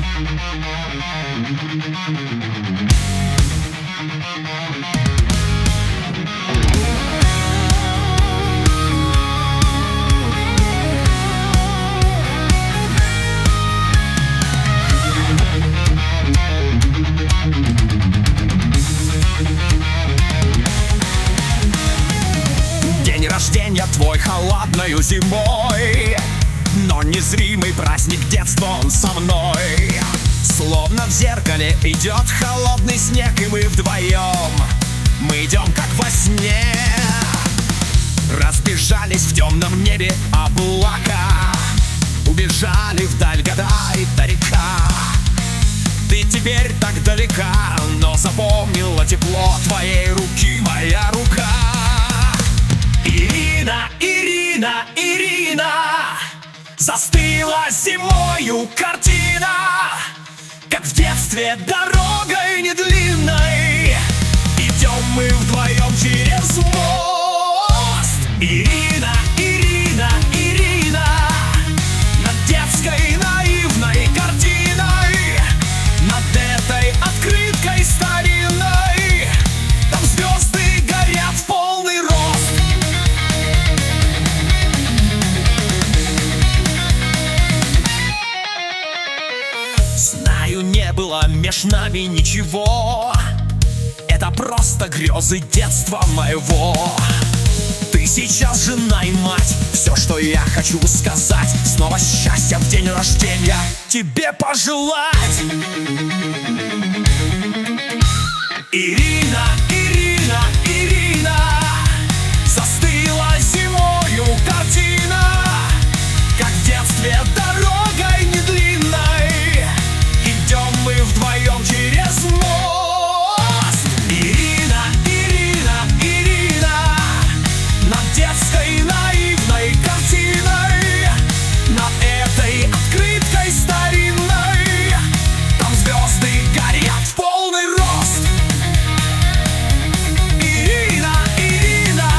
День рождения твой холодною зимой, но незримый праздник детства он со мной. Словно в зеркале идет холодный снег, и мы вдвоем, мы идем как во сне. Разбежались в темном небе облака, убежали вдаль года и до река. Ты теперь так далека, но запомнила тепло твоей руки моя рука. Ирина, Ирина, Ирина, застыла зимою картина, как в детстве дорогой недлинной идем мы вдвоем через мост. Ирина, Ирина, Ирина, над детской наивной картиной, над этой открыткой старинной, там звезды горят в полный рост. Знаю, не было меж нами ничего, это просто грезы детства моего. Ты сейчас жена и мать, все, что я хочу сказать, снова счастья в день рождения тебе пожелать. Ирина, Ирина, Ирина, застыла зимою картина, как в детстве дорогой недлинной идем мы вдвоем через мост. Ирина, Ирина, Ирина, над детской наивной картиной, над этой открыткой старинной, там звезды горят в полный рост. Ирина, Ирина,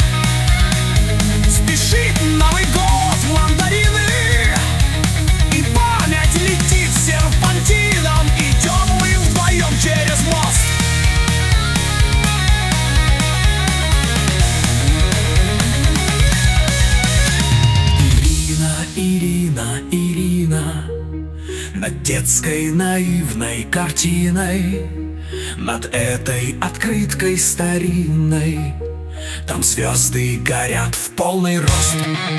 спешит Новый год в мандарины, и память летит серпантином, идем мы вдвоем через мост. Ирина, Ирина, Ирина, над детской наивной картиной, над этой открыткой старинной, там звезды горят в полный рост.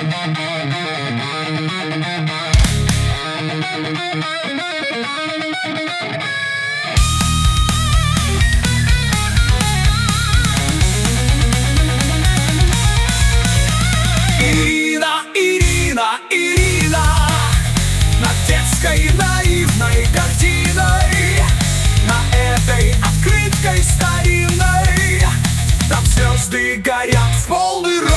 Ирина, Ирина, Ирина, над детской наивной картиной, на этой открыткой старинной, там звезды горят в полный рост.